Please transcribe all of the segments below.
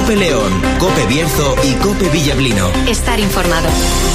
COPE León, COPE Bierzo y COPE Villablino. Estar informado.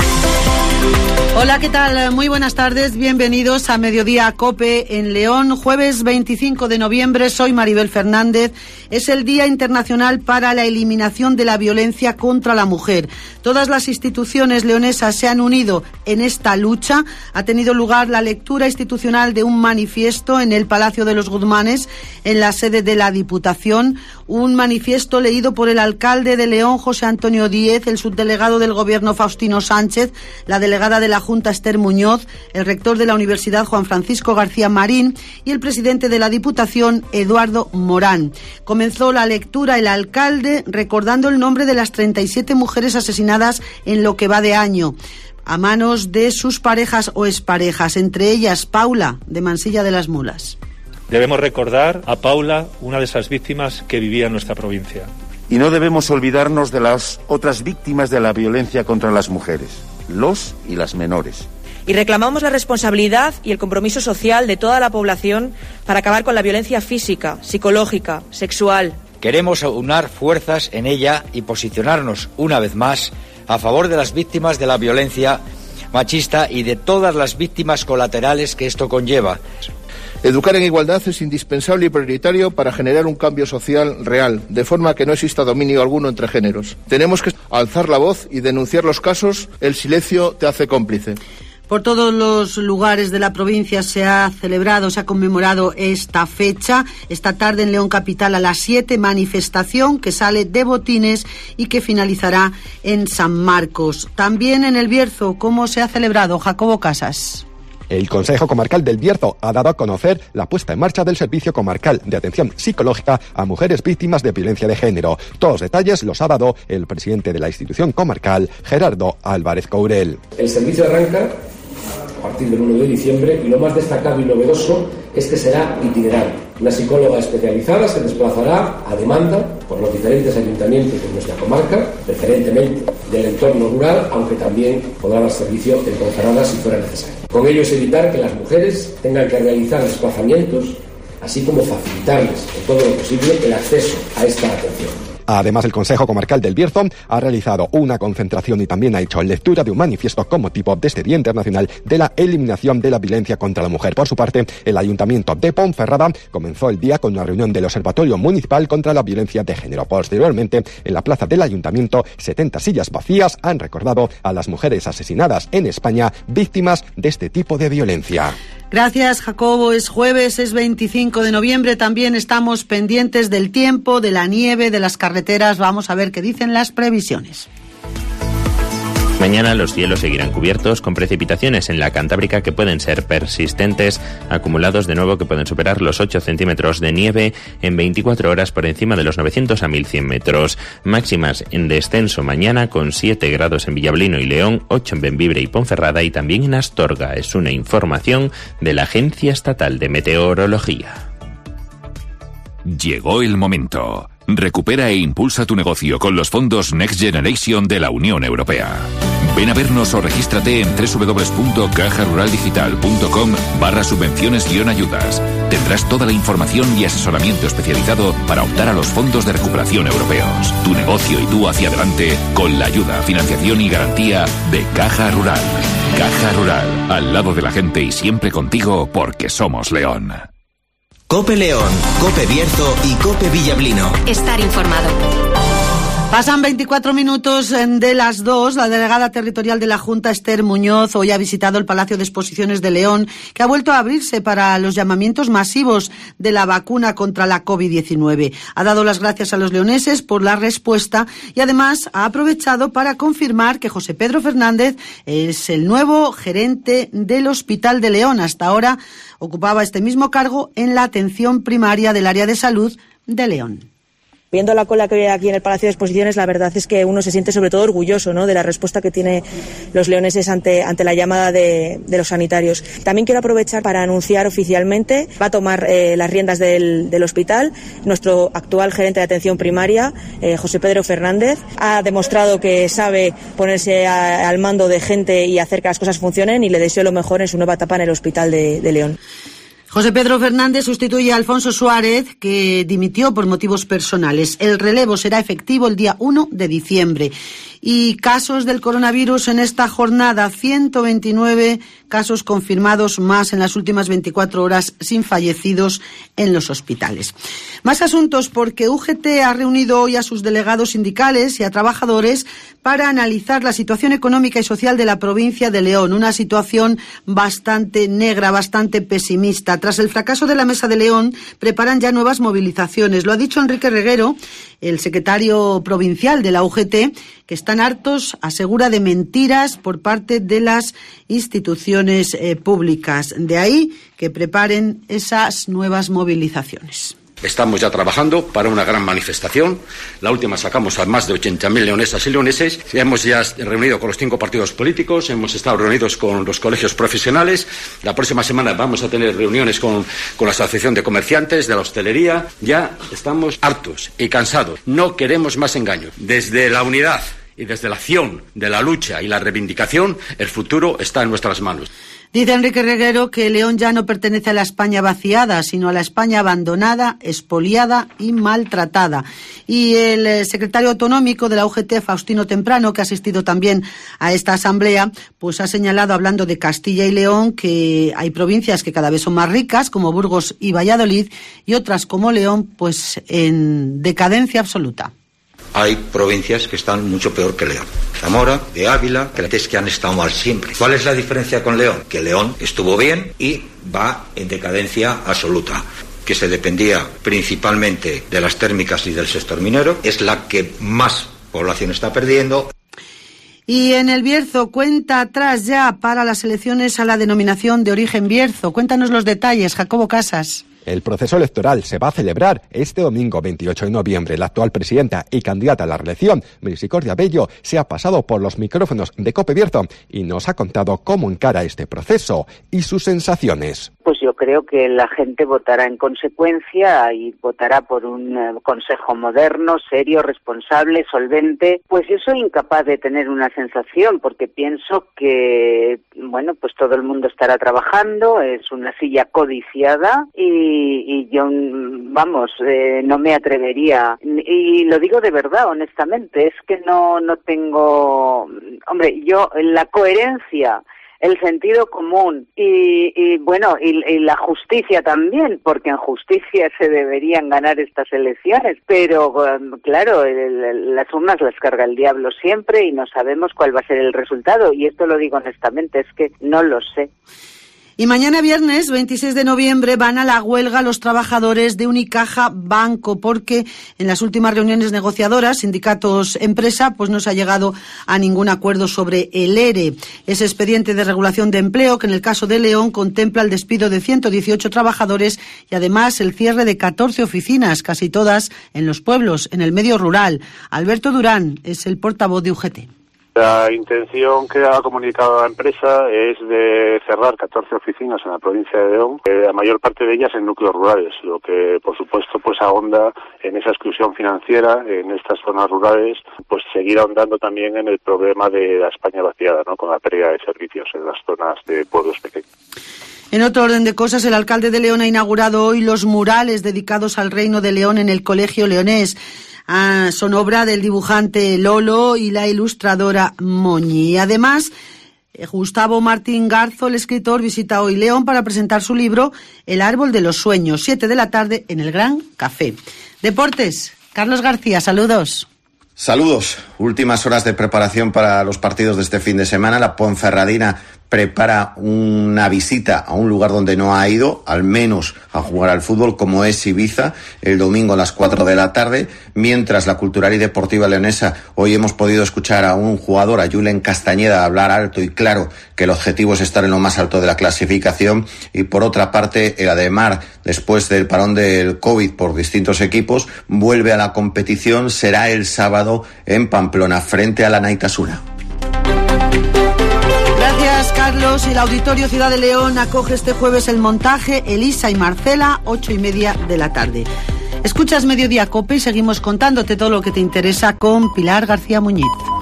Hola, ¿qué tal? Muy buenas tardes, bienvenidos a Mediodía COPE en León, jueves 25 de noviembre, soy Maribel Fernández. Es el Día Internacional para la Eliminación de la Violencia contra la Mujer. Todas las instituciones leonesas se han unido en esta lucha. Ha tenido lugar la lectura institucional de un manifiesto en el Palacio de los Guzmanes, en la sede de la Diputación. Un manifiesto leído por el alcalde de León, José Antonio Díez, el subdelegado del Gobierno, Faustino Sánchez, la delegada de la Junta, Esther Muñoz, el rector de la Universidad, Juan Francisco García Marín, y el presidente de la Diputación, Eduardo Morán. Comenzó la lectura el alcalde recordando el nombre de las 37 mujeres asesinadas en lo que va de año, a manos de sus parejas o exparejas, entre ellas Paula, de Mansilla de las Mulas. Debemos recordar a Paula, una de esas víctimas que vivía en nuestra provincia. Y no debemos olvidarnos de las otras víctimas de la violencia contra las mujeres, los y las menores. Y reclamamos la responsabilidad y el compromiso social de toda la población para acabar con la violencia física, psicológica, sexual. Queremos aunar fuerzas en ella y posicionarnos una vez más a favor de las víctimas de la violencia machista y de todas las víctimas colaterales que esto conlleva. Educar en igualdad es indispensable y prioritario para generar un cambio social real, de forma que no exista dominio alguno entre géneros. Tenemos que alzar la voz y denunciar los casos. El silencio te hace cómplice. Por todos los lugares de la provincia se ha conmemorado esta fecha. Esta tarde en León Capital a las 7, manifestación que sale de Botines y que finalizará en San Marcos. También en El Bierzo, ¿cómo se ha celebrado? Jacobo Casas. El Consejo Comarcal del Bierzo ha dado a conocer la puesta en marcha del Servicio Comarcal de Atención Psicológica a Mujeres Víctimas de Violencia de Género. Todos los detalles los ha dado el presidente de la institución comarcal, Gerardo Álvarez Courel. El servicio arranca a partir del 1 de diciembre y lo más destacado y novedoso es que será itinerante. Una psicóloga especializada se desplazará a demanda por los diferentes ayuntamientos de nuestra comarca, preferentemente del entorno rural, aunque también podrá dar servicio en Ponferrada si fuera necesario. Con ello es evitar que las mujeres tengan que realizar desplazamientos, así como facilitarles en todo lo posible el acceso a esta atención. Además, el Consejo Comarcal del Bierzo ha realizado una concentración y también ha hecho lectura de un manifiesto con motivo de este Día Internacional de la Eliminación de la Violencia contra la Mujer. Por su parte, el Ayuntamiento de Ponferrada comenzó el día con una reunión del Observatorio Municipal contra la Violencia de Género. Posteriormente, en la plaza del Ayuntamiento, 70 sillas vacías han recordado a las mujeres asesinadas en España, víctimas de este tipo de violencia. Gracias, Jacobo. Es jueves, es 25 de noviembre. También estamos pendientes del tiempo, de la nieve, de las carreteras. Vamos a ver qué dicen las previsiones. Mañana los cielos seguirán cubiertos con precipitaciones en la Cantábrica que pueden ser persistentes, acumulados de nuevo que pueden superar los 8 centímetros de nieve en 24 horas por encima de los 900 a 1100 metros. Máximas en descenso mañana con 7 grados en Villablino y León, 8 en Bembibre y Ponferrada y también en Astorga. Es una información de la Agencia Estatal de Meteorología. Llegó el momento. Recupera e impulsa tu negocio con los fondos Next Generation de la Unión Europea. Ven a vernos o regístrate en www.cajaruraldigital.com/subvenciones-ayudas. Tendrás toda la información y asesoramiento especializado para optar a los fondos de recuperación europeos. Tu negocio y tú hacia adelante con la ayuda, financiación y garantía de Caja Rural. Caja Rural, al lado de la gente y siempre contigo porque somos León. COPE León, COPE Bierzo y COPE Villablino. Estar informado. Pasan 24 minutos de las 2. La delegada territorial de la Junta, Esther Muñoz, hoy ha visitado el Palacio de Exposiciones de León, que ha vuelto a abrirse para los llamamientos masivos de la vacuna contra la COVID-19. Ha dado las gracias a los leoneses por la respuesta y además ha aprovechado para confirmar que José Pedro Fernández es el nuevo gerente del Hospital de León. Hasta ahora ocupaba este mismo cargo en la atención primaria del área de salud de León. Viendo la cola que hay aquí en el Palacio de Exposiciones, la verdad es que uno se siente sobre todo orgulloso, ¿no?, de la respuesta que tienen los leoneses ante la llamada de los sanitarios. También quiero aprovechar para anunciar oficialmente, va a tomar las riendas del hospital nuestro actual gerente de atención primaria, José Pedro Fernández. Ha demostrado que sabe ponerse al mando de gente y hacer que las cosas funcionen, y le deseo lo mejor en su nueva etapa en el Hospital de León. José Pedro Fernández sustituye a Alfonso Suárez, que dimitió por motivos personales. El relevo será efectivo el día 1 de diciembre. Y casos del coronavirus en esta jornada, 129 casos confirmados más en las últimas 24 horas, sin fallecidos en los hospitales. Más asuntos, porque UGT ha reunido hoy a sus delegados sindicales y a trabajadores para analizar la situación económica y social de la provincia de León, una situación bastante negra, bastante pesimista. Tras el fracaso de la Mesa de León, preparan ya nuevas movilizaciones. Lo ha dicho Enrique Reguero, el secretario provincial de la UGT, que están hartos, asegura, de mentiras por parte de las instituciones públicas. De ahí que preparen esas nuevas movilizaciones. Estamos ya trabajando para una gran manifestación. La última sacamos a más de 80.000 leonesas y leoneses. Hemos ya reunido con los 5 partidos políticos, hemos estado reunidos con los colegios profesionales. La próxima semana vamos a tener reuniones con la Asociación de Comerciantes, de la hostelería. Ya estamos hartos y cansados. No queremos más engaños. Desde la unidad y desde la acción de la lucha y la reivindicación, el futuro está en nuestras manos. Dice Enrique Reguero que León ya no pertenece a la España vaciada, sino a la España abandonada, expoliada y maltratada. Y el secretario autonómico de la UGT, Faustino Temprano, que ha asistido también a esta asamblea, pues ha señalado, hablando de Castilla y León, que hay provincias que cada vez son más ricas, como Burgos y Valladolid, y otras como León, pues en decadencia absoluta. Hay provincias que están mucho peor que León. Zamora, de Ávila, que han estado mal siempre. ¿Cuál es la diferencia con León? Que León estuvo bien y va en decadencia absoluta. Que se dependía principalmente de las térmicas y del sector minero. Es la que más población está perdiendo. Y en el Bierzo, cuenta atrás ya para las elecciones a la denominación de origen Bierzo. Cuéntanos los detalles, Jacobo Casas. El proceso electoral se va a celebrar este domingo 28 de noviembre. La actual presidenta y candidata a la reelección, Misericordia Bello, se ha pasado por los micrófonos de COPE Bierzo y nos ha contado cómo encara este proceso y sus sensaciones. Pues yo creo que la gente votará en consecuencia y votará por un consejo moderno, serio, responsable, solvente. Pues yo soy incapaz de tener una sensación porque pienso que, bueno, pues todo el mundo estará trabajando, es una silla codiciada y yo, vamos, no me atrevería. Y lo digo de verdad, honestamente, es que no tengo... Hombre, yo, la coherencia, el sentido común y bueno, y la justicia también, porque en justicia se deberían ganar estas elecciones, pero claro, las urnas las carga el diablo siempre y no sabemos cuál va a ser el resultado, y esto lo digo honestamente, es que no lo sé. Y mañana viernes, 26 de noviembre, van a la huelga los trabajadores de Unicaja Banco, porque en las últimas reuniones negociadoras, sindicatos-empresa, pues no se ha llegado a ningún acuerdo sobre el ERE. Ese expediente de regulación de empleo, que en el caso de León contempla el despido de 118 trabajadores y además el cierre de 14 oficinas, casi todas en los pueblos, en el medio rural. Alberto Durán es el portavoz de UGT. La intención que ha comunicado la empresa es de cerrar 14 oficinas en la provincia de León, la mayor parte de ellas en núcleos rurales, lo que por supuesto pues ahonda en esa exclusión financiera en estas zonas rurales, pues seguir ahondando también en el problema de la España vaciada, ¿no?, con la pérdida de servicios en las zonas de pueblos pequeños. En otro orden de cosas, el alcalde de León ha inaugurado hoy los murales dedicados al Reino de León en el Colegio Leonés. Son obra del dibujante Lolo y la ilustradora Moñi. Además, Gustavo Martín Garzo, el escritor, visita hoy León para presentar su libro El árbol de los sueños, 7 de la tarde en el Gran Café. Deportes, Carlos García, saludos. Saludos. Últimas horas de preparación para los partidos de este fin de semana. La Ponferradina prepara una visita a un lugar donde no ha ido, al menos a jugar al fútbol, como es Ibiza, el domingo a las 4 de la tarde, mientras la Cultural y Deportiva Leonesa, hoy hemos podido escuchar a un jugador, a Julen Castañeda, hablar alto y claro que el objetivo es estar en lo más alto de la clasificación, y por otra parte, el Ademar, después del parón del COVID por distintos equipos, vuelve a la competición, será el sábado en Pamplona, frente a la Naitasuna. Gracias, Carlos. Y el Auditorio Ciudad de León acoge este jueves el montaje Elisa y Marcela, 8:30 de la tarde. Escuchas Mediodía COPE y seguimos contándote todo lo que te interesa con Pilar García Muñiz.